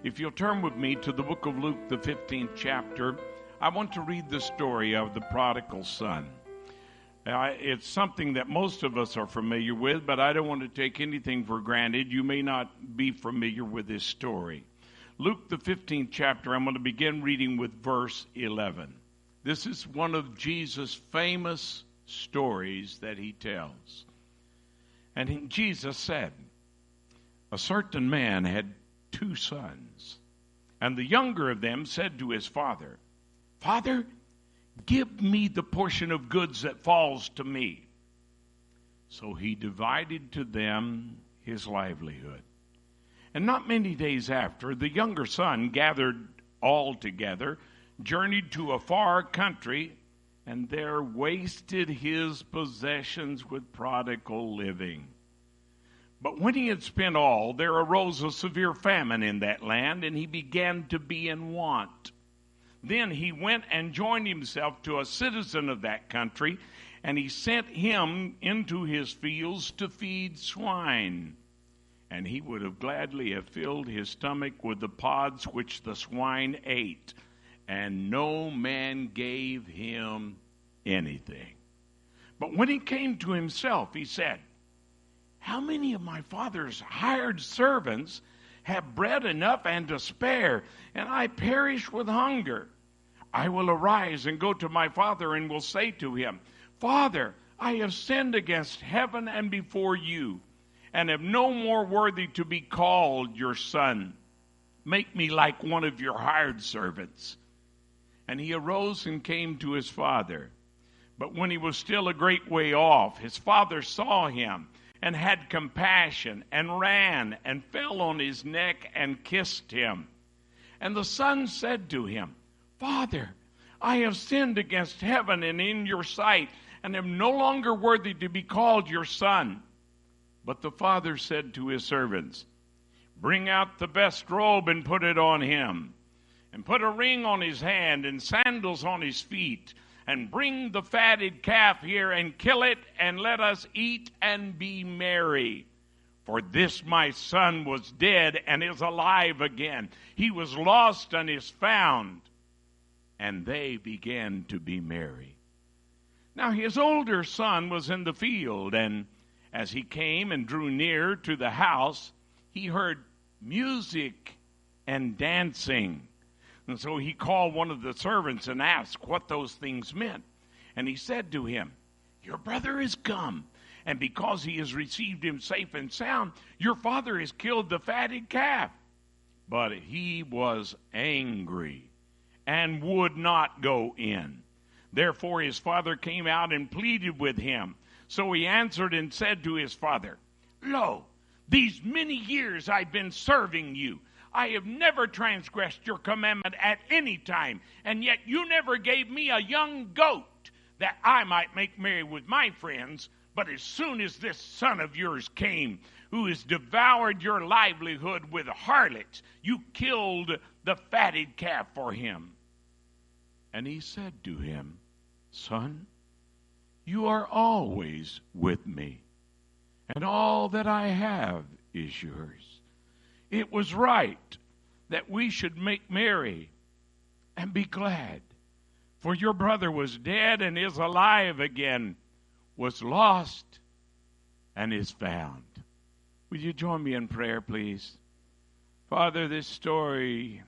If you'll turn with me to the book of Luke, the 15th chapter, I want to read the story of the prodigal son. It's something that most of us are familiar with, but I don't want to take anything for granted. You may not be familiar with this story. Luke, the 15th chapter, I'm going to begin reading with verse 11. This is one of Jesus' famous stories that he tells. And Jesus said, a certain man had 2 sons, and the younger of them said to his father, Father, give me the portion of goods that falls to me. So he divided to them his livelihood. And not many days after, the younger son gathered all together, journeyed to a far country, and there wasted his possessions with prodigal living. But when he had spent all, there arose a severe famine in that land, and he began to be in want. Then he went and joined himself to a citizen of that country, and he sent him into his fields to feed swine. And he would have gladly have filled his stomach with the pods which the swine ate, and no man gave him anything. But when he came to himself, he said, how many of my father's hired servants have bread enough and to spare, and I perish with hunger? I will arise and go to my father and will say to him, Father, I have sinned against heaven and before you, and am no more worthy to be called your son. Make me like one of your hired servants. And he arose and came to his father. But when he was still a great way off, his father saw him, and had compassion, and ran, and fell on his neck, and kissed him. And the son said to him, Father, I have sinned against heaven and in your sight, and am no longer worthy to be called your son. But the father said to his servants, Bring out the best robe and put it on him, and put a ring on his hand and sandals on his feet, and bring the fatted calf here and kill it, and let us eat and be merry. For this my son was dead and is alive again. He was lost and is found. And they began to be merry. Now his older son was in the field, and as he came and drew near to the house, he heard music and dancing. And so he called one of the servants and asked what those things meant. And he said to him, Your brother is come, and because he has received him safe and sound, your father has killed the fatted calf. But he was angry and would not go in. Therefore his father came out and pleaded with him. So he answered and said to his father, Lo, these many years I've been serving you. I have never transgressed your commandment at any time, and yet you never gave me a young goat that I might make merry with my friends. But as soon as this son of yours came, who has devoured your livelihood with harlots, you killed the fatted calf for him. And he said to him, Son, you are always with me, and all that I have is yours. It was right that we should make merry and be glad. For your brother was dead and is alive again, was lost and is found. Will you join me in prayer, please? Father, this story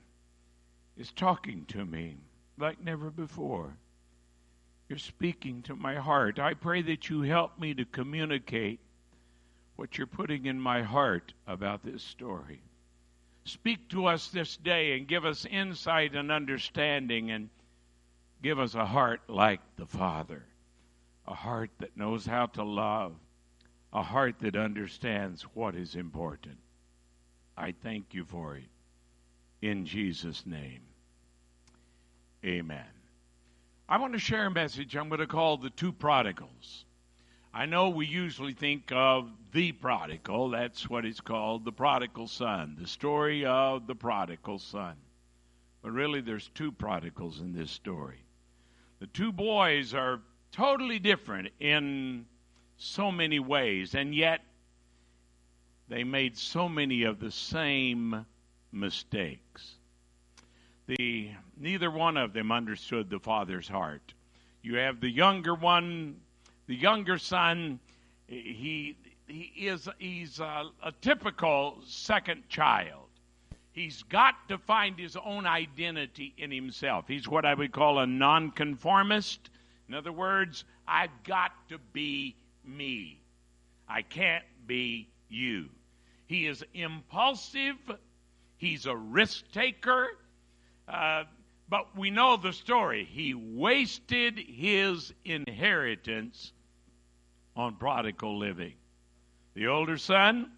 is talking to me like never before. You're speaking to my heart. I pray that you help me to communicate what you're putting in my heart about this story. Speak to us this day and give us insight and understanding, and give us a heart like the Father, a heart that knows how to love, a heart that understands what is important. I thank you for it. In Jesus' name, amen. I want to share a message I'm going to call the 2 prodigals. I know we usually think of the prodigal. That's what it's called, the prodigal son, the story of the prodigal son. But really, there's 2 prodigals in this story. The 2 boys are totally different in so many ways, and yet they made so many of the same mistakes. Neither one of them understood the Father's heart. You have the younger one, the younger son. He's a typical second child. He's got to find his own identity in himself. He's what I would call a nonconformist. In other words, I've got to be me. I can't be you. He is impulsive. He's a risk taker. But we know the story. He wasted his inheritance on prodigal living. The older son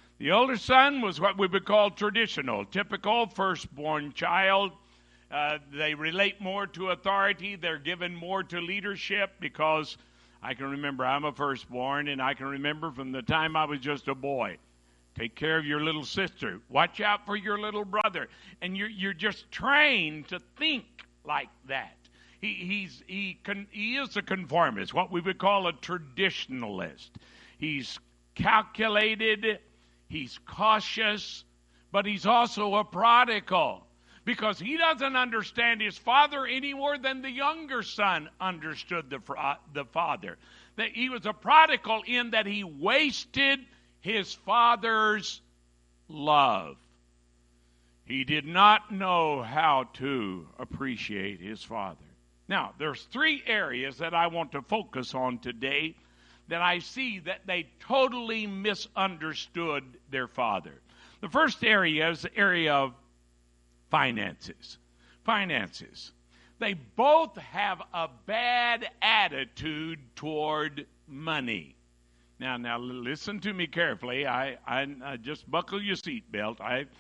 was what we would call traditional, typical firstborn child. They relate more to authority. They're given more to leadership because I can remember I'm a firstborn, and I can remember from the time I was just a boy. Take care of your little sister. Watch out for your little brother. And you're just trained to think like that. He is a conformist, what we would call a traditionalist. He's calculated, he's cautious, but he's also a prodigal because he doesn't understand his father any more than the younger son understood the father. That he was a prodigal in that he wasted his father's love. He did not know how to appreciate his father. Now, there's three areas that I want to focus on today that I see that they totally misunderstood their father. The first area is the area of finances. Finances. They both have a bad attitude toward money. Now, listen to me carefully. I just buckle your seatbelt.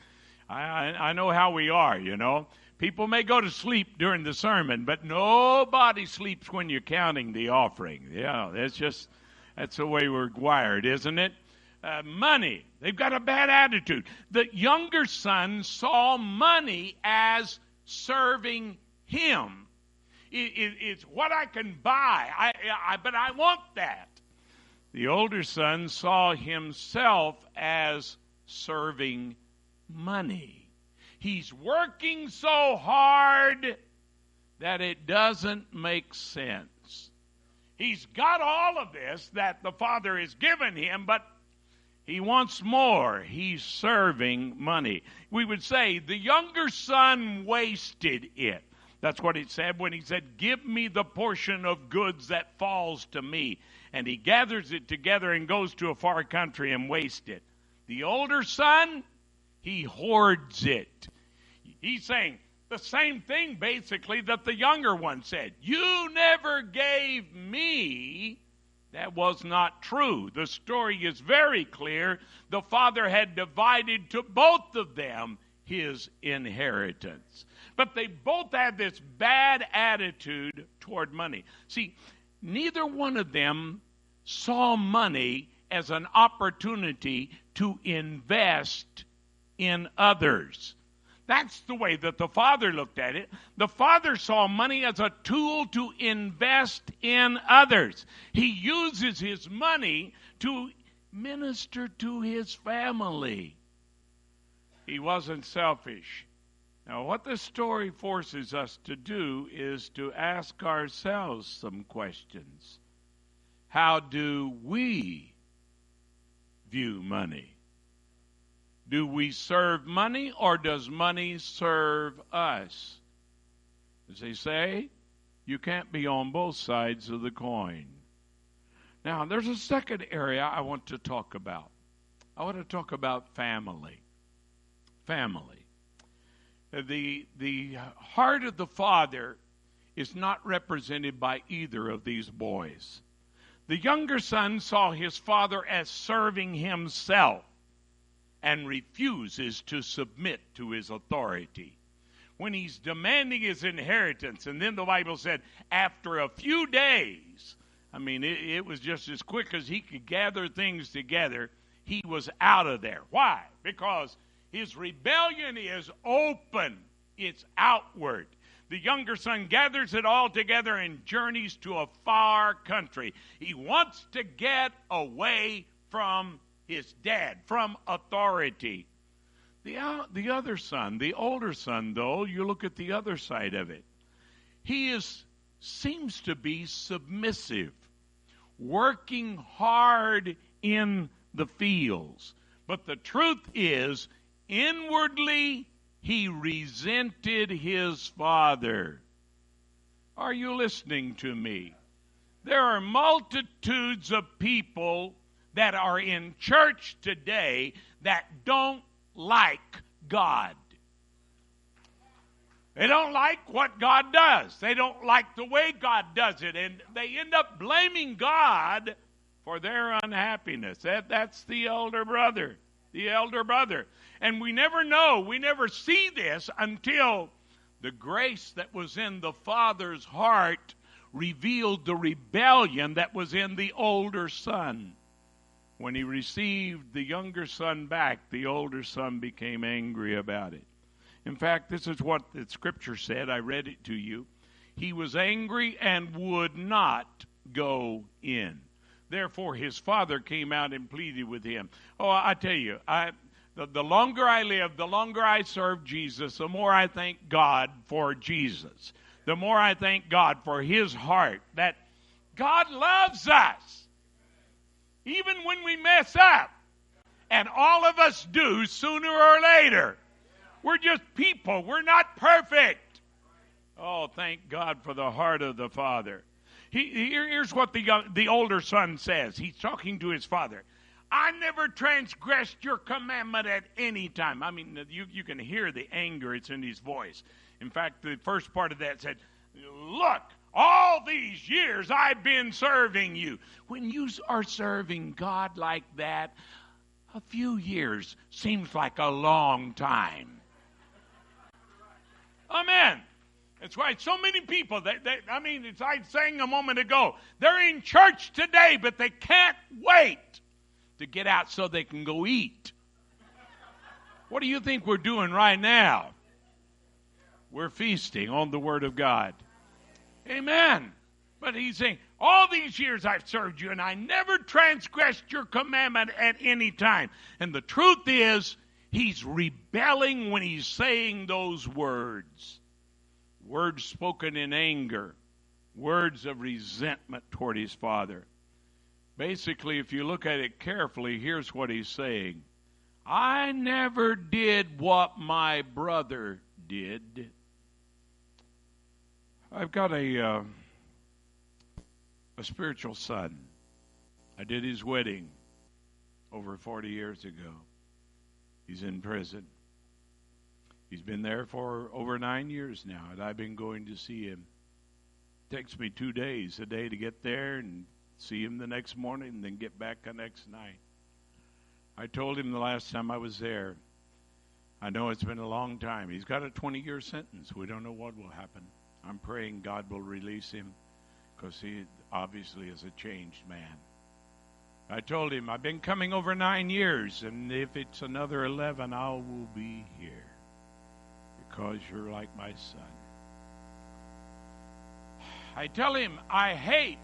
I know how we are, you know. People may go to sleep during the sermon, but nobody sleeps when you're counting the offering. Yeah, that's the way we're wired, isn't it? Money. They've got a bad attitude. The younger son saw money as serving him. It's what I can buy, but I want that. The older son saw himself as serving money. He's working so hard that it doesn't make sense. He's got all of this that the Father has given him, but he wants more. He's serving money. We would say the younger son wasted it. That's what it said when he said, "Give me the portion of goods that falls to me." And he gathers it together and goes to a far country and wastes it. The older son, he hoards it. He's saying the same thing basically that the younger one said. You never gave me. That was not true. The story is very clear. The father had divided to both of them his inheritance. But they both had this bad attitude toward money. See, neither one of them saw money as an opportunity to invest in others. That's the way that the father looked at it. The father saw money as a tool to invest in others. He uses his money to minister to his family. He wasn't selfish. Now, what this story forces us to do is to ask ourselves some questions. How do we view money? Do we serve money, or does money serve us? As they say, you can't be on both sides of the coin. Now, there's a second area I want to talk about. I want to talk about family. Family. The heart of the father is not represented by either of these boys. The younger son saw his father as serving himself and refuses to submit to his authority. When he's demanding his inheritance, and then the Bible said, after a few days, it was just as quick as he could gather things together, he was out of there. Why? Because his rebellion is open. It's outward. The younger son gathers it all together and journeys to a far country. He wants to get away from his dad, from authority. The other son, the older son, though, you look at the other side of it. He seems to be submissive, working hard in the fields. But the truth is, inwardly, he resented his father. Are you listening to me? There are multitudes of people that are in church today that don't like God. They don't like what God does. They don't like the way God does it. And they end up blaming God for their unhappiness. That's the elder brother. The elder brother. And we never know, we never see this until the grace that was in the father's heart revealed the rebellion that was in the older son. When he received the younger son back, the older son became angry about it. In fact, this is what the scripture said. I read it to you. He was angry and would not go in. Therefore, his father came out and pleaded with him. Oh, I tell you, the longer I live, the longer I serve Jesus, the more I thank God for Jesus. The more I thank God for his heart, that God loves us. Even when we mess up, and all of us do sooner or later. We're just people. We're not perfect. Oh, thank God for the heart of the Father. Here's what the older son says. He's talking to his father. I never transgressed your commandment at any time. I mean, you can hear the anger. It's in his voice. In fact, the first part of that said, look, all these years I've been serving you. When you are serving God like that, a few years seems like a long time. Amen. That's right. So many people, it's like saying a moment ago, they're in church today, but they can't wait to get out so they can go eat. What do you think we're doing right now? We're feasting on the Word of God. Amen. But he's saying, all these years I've served you, and I never transgressed your commandment at any time. And the truth is, he's rebelling when he's saying those words. Words spoken in anger. Words of resentment toward his father. Basically, if you look at it carefully, here's what he's saying. I never did what my brother did. I've got a spiritual son. I did his wedding over 40 years ago. He's in prison. He's been there for over 9 years now, and I've been going to see him. It takes me 2 days a day to get there and see him the next morning and then get back the next night. I told him the last time I was there, I know it's been a long time. He's got a 20-year sentence. We don't know what will happen. I'm praying God will release him because he obviously is a changed man. I told him, I've been coming over 9 years, and if it's another 11, I will be here because you're like my son. I tell him, I hate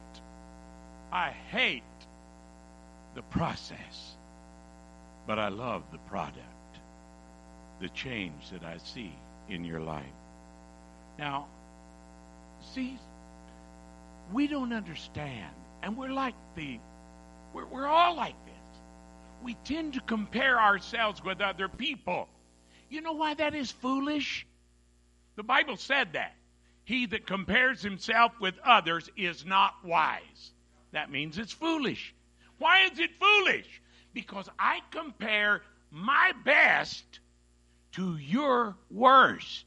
the process, but I love the product, the change that I see in your life. Now, see, we don't understand, and we're all like this. We tend to compare ourselves with other people. You know why that is foolish? The Bible said that. He that compares himself with others is not wise. That means it's foolish. Why is it foolish? Because I compare my best to your worst.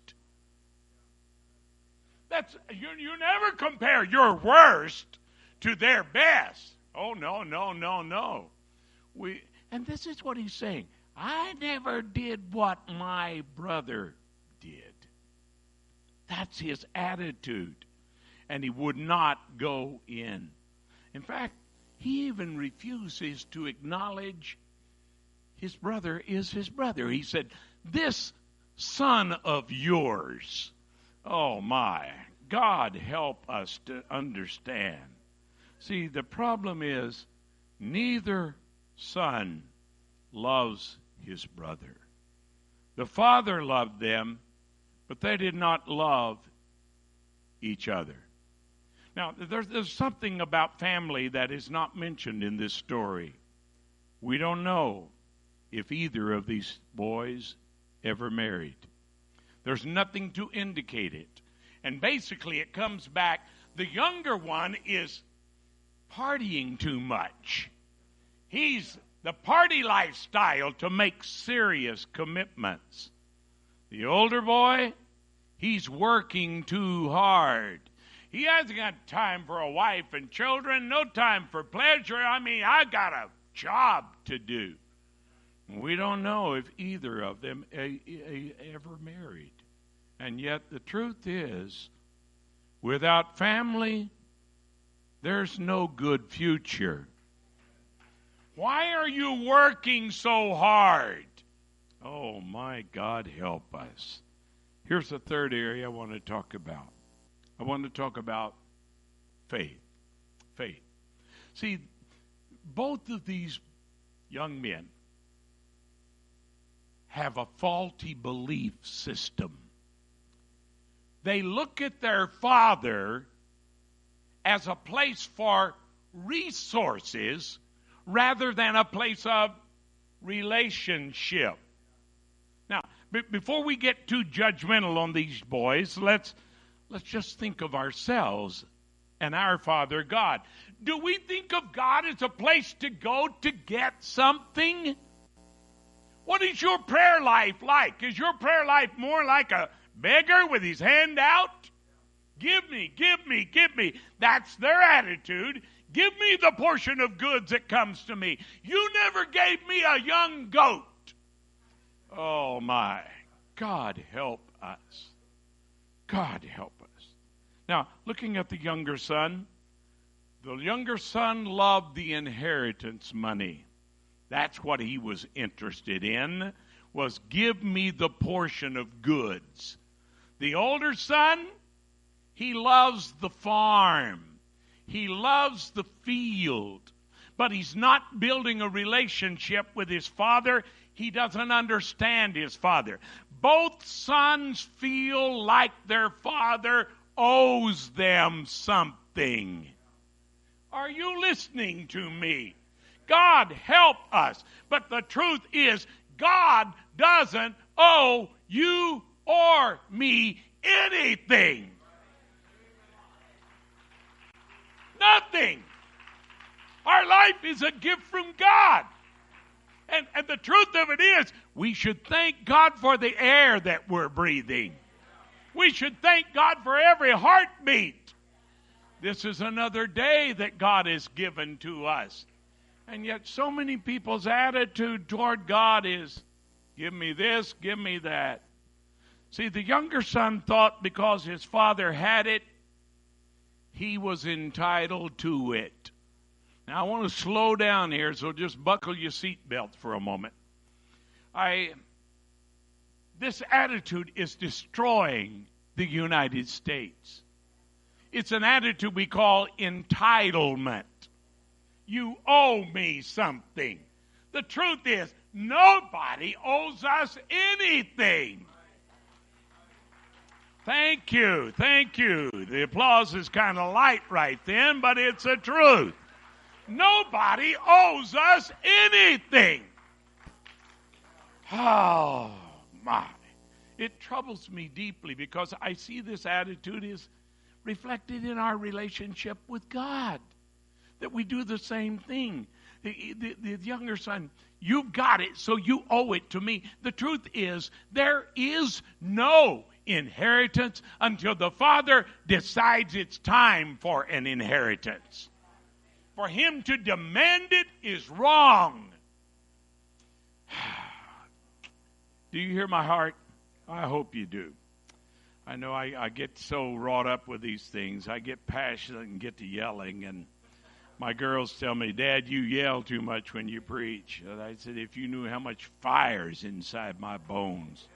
You never compare your worst to their best. Oh, no. And this is what he's saying. I never did what my brother did. That's his attitude. And he would not go in. In fact, he even refuses to acknowledge his brother is his brother. He said, this son of yours. Oh my, God help us to understand. See, the problem is neither son loves his brother. The Father loved them, but they did not love each other. Now, there's something about family that is not mentioned in this story. We don't know if either of these boys ever married. There's nothing to indicate it. And basically it comes back, the younger one is partying too much. He's the party lifestyle to make serious commitments. The older boy, he's working too hard. He hasn't got time for a wife and children, no time for pleasure. I got a job to do. We don't know if either of them ever married. And yet the truth is, without family, there's no good future. Why are you working so hard? Oh, my God, help us. Here's the third area I want to talk about. I want to talk about faith. Faith. See, both of these young men have a faulty belief system. They look at their father as a place for resources rather than a place of relationship. Now, before we get too judgmental on these boys, let's just think of ourselves and our Father God. Do we think of God as a place to go to get something? What is your prayer life like? Is your prayer life more like a beggar with his hand out? Give me, give me, give me. That's their attitude. Give me the portion of goods that comes to me. You never gave me a young goat. Oh my, God help us. God help us. Now, looking at the younger son loved the inheritance money. That's what he was interested in, was give me the portion of goods. The older son, he loves the farm. He loves the field. But he's not building a relationship with his father. He doesn't understand his father. Both sons feel like their father owes them something. Are you listening to me? God help us. But the truth is, God doesn't owe you or me anything. Nothing. Our life is a gift from God. And the truth of it is, we should thank God for the air that we're breathing. We should thank God for every heartbeat. This is another day that God has given to us. And yet so many people's attitude toward God is, give me this, give me that. See, the younger son thought because his father had it, he was entitled to it. Now, I want to slow down here, so just buckle your seatbelt for a moment. This attitude is destroying the United States. It's an attitude we call entitlement. You owe me something. The truth is, nobody owes us anything. Thank you, thank you. The applause is kind of light right then, but it's the truth. Nobody owes us anything. Oh, my. It troubles me deeply because I see this attitude is reflected in our relationship with God. That we do the same thing. The younger son, you've got it, so you owe it to me. The truth is, there is no inheritance until the father decides it's time for an inheritance. For him to demand it is wrong. Do you hear my heart? I hope you do. I know I get so wrought up with these things. I get passionate and get to yelling. And my girls tell me, Dad, you yell too much when you preach. And I said, if you knew how much fire's inside my bones.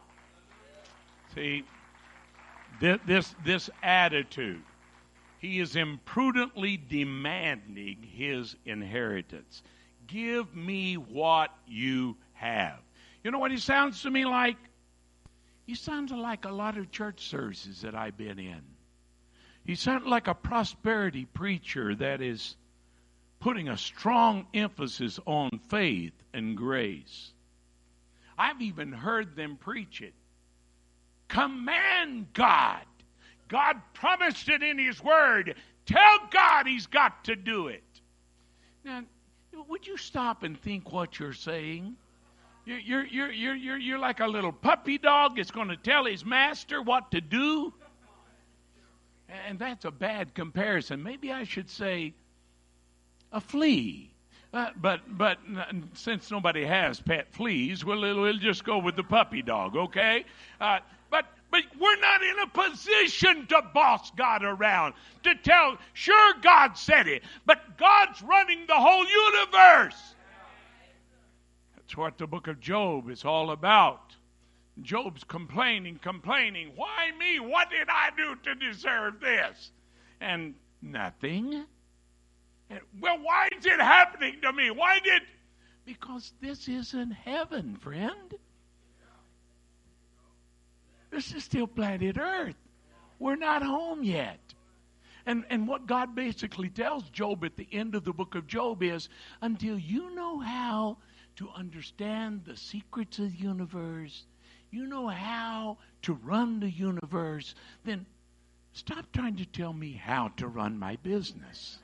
See, this attitude. He is imprudently demanding his inheritance. Give me what you have. You know what he sounds to me like? He sounds like a lot of church services that I've been in. He sounds like a prosperity preacher that is putting a strong emphasis on faith and grace. I've even heard them preach it. Command God. God promised it in His Word. Tell God He's got to do it. Now, would you stop and think what you're saying? You're like a little puppy dog that's going to tell his master what to do. And that's a bad comparison. Maybe I should say a flea. But since nobody has pet fleas, we'll just go with the puppy dog, okay? But we're not in a position to boss God around, to tell, sure, God said it, but God's running the whole universe. That's what the book of Job is all about. Job's complaining. Why me? What did I do to deserve this? And nothing. Well, why is it happening to me? Because this isn't heaven, friend. This is still planet Earth. We're not home yet. And what God basically tells Job at the end of the book of Job is, until you know how to understand the secrets of the universe, you know how to run the universe, then stop trying to tell me how to run my business.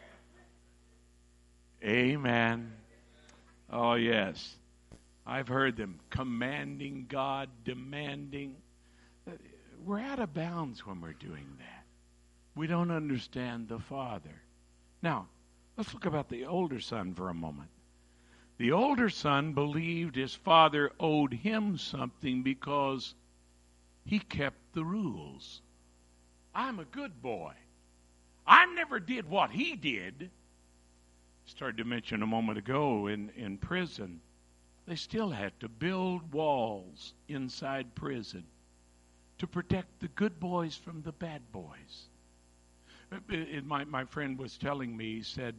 Amen. Oh, yes. I've heard them commanding God, demanding. We're out of bounds when we're doing that. We don't understand the Father. Now, let's look about the older son for a moment. The older son believed his father owed him something because he kept the rules. I'm a good boy. I never did what he did. Started to mention a moment ago in prison, they still had to build walls inside prison to protect the good boys from the bad boys. My friend was telling me, he said,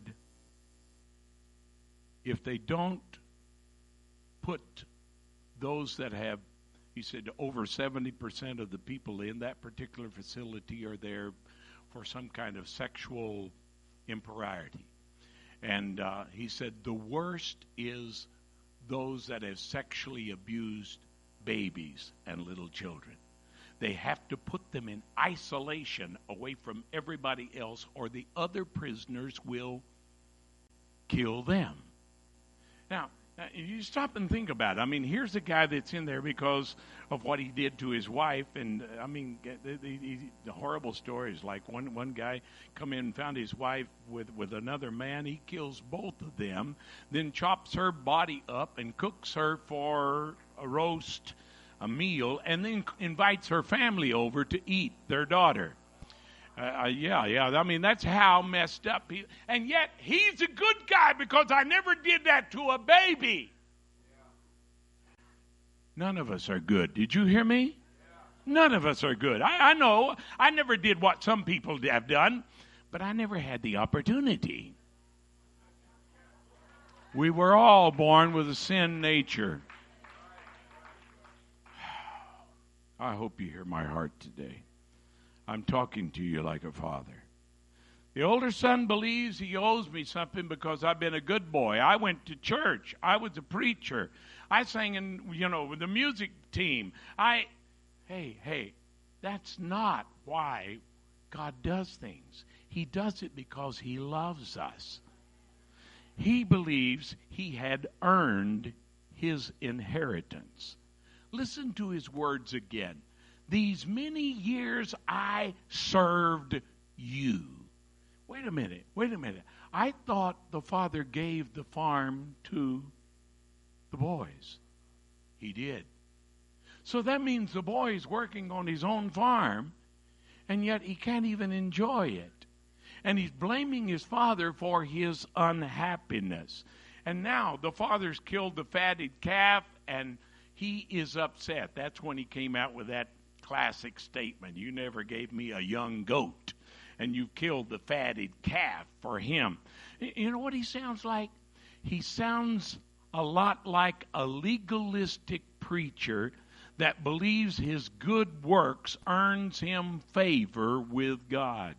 if they don't put those that have, he said, over 70% of the people in that particular facility are there for some kind of sexual impropriety. And he said the worst is those that have sexually abused babies and little children. They have to put them in isolation away from everybody else, or the other prisoners will kill them. Now, you stop and think about it. I mean, here's a guy that's in there because of what he did to his wife. And, I mean, the horrible stories, like one guy come in and found his wife with another man. He kills both of them, then chops her body up and cooks her for a roast, a meal, and then invites her family over to eat their daughter. Yeah. I mean, that's how messed up he. And yet, he's a good guy because I never did that to a baby. None of us are good. Did you hear me? None of us are good. I know. I never did what some people have done, but I never had the opportunity. We were all born with a sin nature. I hope you hear my heart today. I'm talking to you like a father. The older son believes he owes me something because I've been a good boy. I went to church. I was a preacher. I sang in, with the music team. Hey, that's not why God does things. He does it because He loves us. He believes he had earned his inheritance. Listen to his words again. These many years I served you. Wait a minute. I thought the father gave the farm to the boys. He did. So that means the boy's working on his own farm, and yet he can't even enjoy it. And he's blaming his father for his unhappiness. And now the father's killed the fatted calf, and he is upset. That's when he came out with that classic statement, you never gave me a young goat, and you killed the fatted calf for him. You know what he sounds like? He sounds a lot like a legalistic preacher that believes his good works earns him favor with God.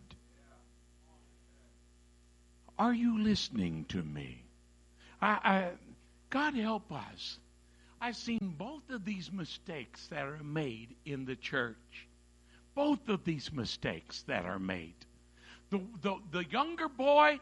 Are you listening to me? God help us. I've seen both of these mistakes that are made in the church. Both of these mistakes that are made. The younger boy,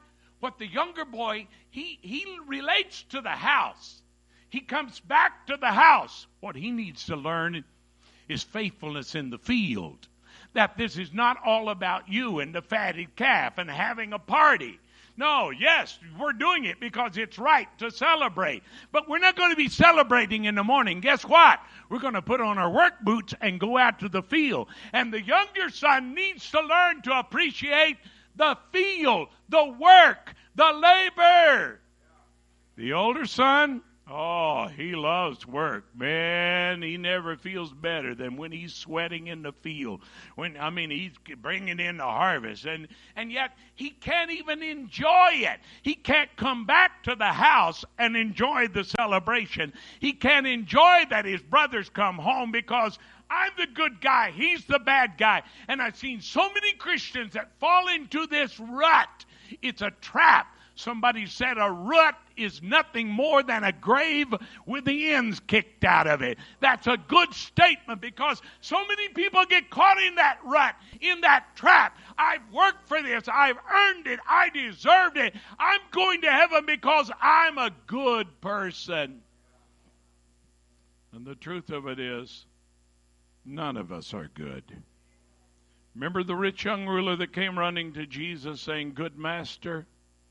he relates to the house. He comes back to the house. What he needs to learn is faithfulness in the field. That this is not all about you and the fatted calf and having a party. No, yes, we're doing it because it's right to celebrate. But we're not going to be celebrating in the morning. Guess what? We're going to put on our work boots and go out to the field. And the younger son needs to learn to appreciate the field, the work, the labor. The older son, oh, he loves work. Man, he never feels better than when he's sweating in the field. He's bringing in the harvest. And yet, he can't even enjoy it. He can't come back to the house and enjoy the celebration. He can't enjoy that his brothers come home because I'm the good guy. He's the bad guy. And I've seen so many Christians that fall into this rut. It's a trap. Somebody said a rut is nothing more than a grave with the ends kicked out of it. That's a good statement because so many people get caught in that rut, in that trap. I've worked for this. I've earned it. I deserved it. I'm going to heaven because I'm a good person. And the truth of it is, none of us are good. Remember the rich young ruler that came running to Jesus saying, "Good master,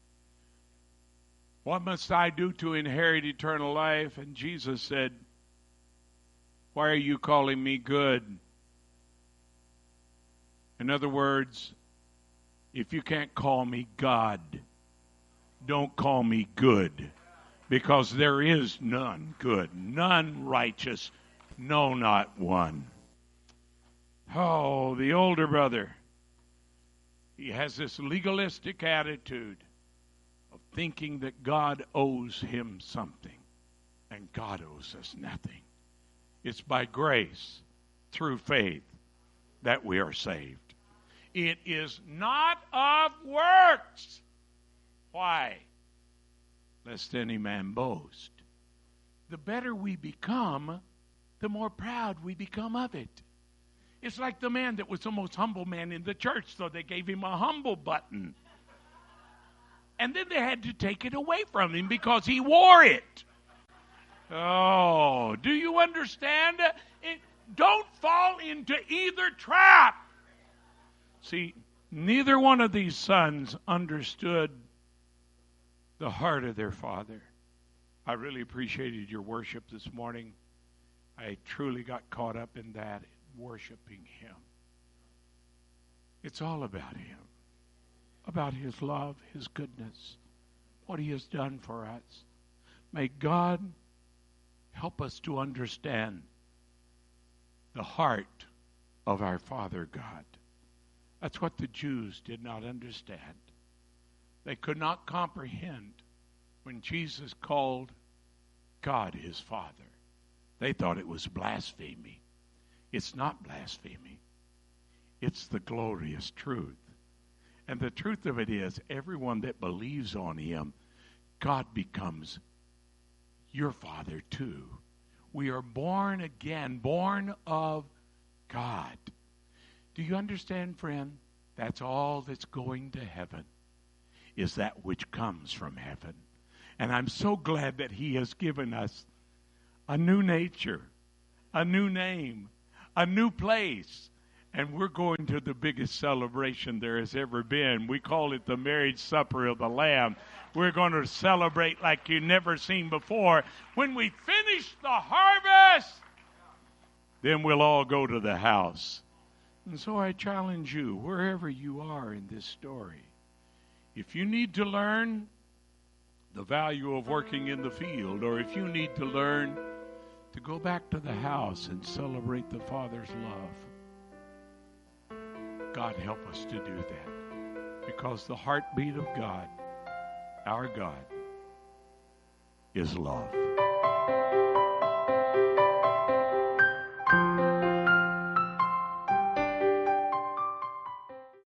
what must I do to inherit eternal life?" And Jesus said, "Why are you calling me good?" In other words, if you can't call me God, don't call me good, because there is none good, none righteous, no, not one. Oh, the older brother, he has this legalistic attitude of thinking that God owes him something, and God owes us nothing. It's by grace, through faith, that we are saved. It is not of works. Why? Lest any man boast. The better we become, the more proud we become of it. It's like the man that was the most humble man in the church, so they gave him a humble button. And then they had to take it away from him because he wore it. Oh, do you understand? Don't fall into either trap. See, neither one of these sons understood the heart of their father. I really appreciated your worship this morning. I truly got caught up in that, worshiping him. It's all about him. About his love, his goodness, what he has done for us. May God help us to understand the heart of our Father God. That's what the Jews did not understand. They could not comprehend when Jesus called God his Father. They thought it was blasphemy. It's not blasphemy. It's the glorious truth. And the truth of it is, everyone that believes on him, God becomes your Father too. We are born again, born of God. Do you understand, friend? That's all that's going to heaven, is that which comes from heaven. And I'm so glad that he has given us a new nature, a new name, a new place. And we're going to the biggest celebration there has ever been. We call it the marriage supper of the Lamb. We're going to celebrate like you've never seen before. When we finish the harvest, then we'll all go to the house. And so I challenge you, wherever you are in this story, if you need to learn the value of working in the field, or if you need to learn to go back to the house and celebrate the Father's love, God help us to do that. Because the heartbeat of God, our God, is love.